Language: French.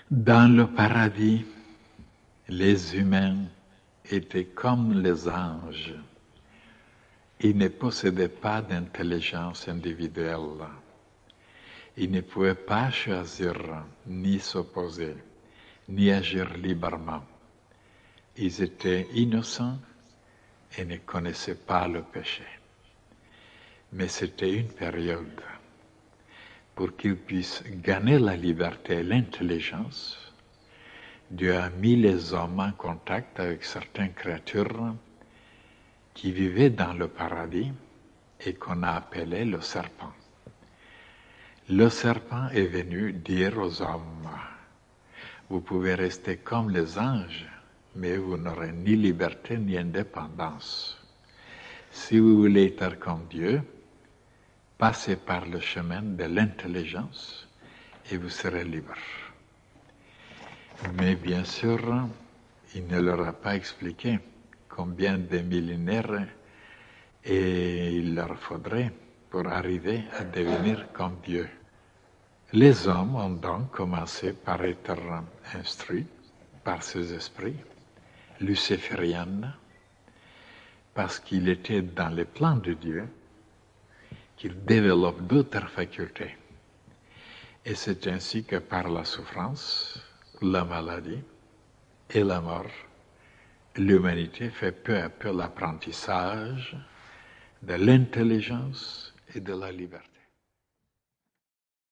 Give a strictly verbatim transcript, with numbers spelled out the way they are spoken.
Dans le paradis, les humains étaient comme les anges. Ils ne possédaient pas d'intelligence individuelle. Ils ne pouvaient pas choisir, ni s'opposer, ni agir librement. Ils étaient innocents et ne connaissaient pas le péché. Mais c'était une période pour qu'ils puissent gagner la liberté et l'intelligence. Dieu a mis les hommes en contact avec certaines créatures qui vivaient dans le paradis et qu'on a appelé le serpent. Le serpent est venu dire aux hommes, vous pouvez rester comme les anges, mais vous n'aurez ni liberté ni indépendance. Si vous voulez être comme Dieu, passez par le chemin de l'intelligence et vous serez libre. Mais bien sûr, il ne leur a pas expliqué combien de millénaires et il leur faudrait pour arriver à devenir comme Dieu. Les hommes ont donc commencé par être instruits par ces esprits lucifériens, parce qu'il était dans le plan de Dieu qu'il développe d'autres facultés. Et c'est ainsi que par la souffrance, la maladie et la mort, l'humanité fait peu à peu l'apprentissage de l'intelligence et de la liberté.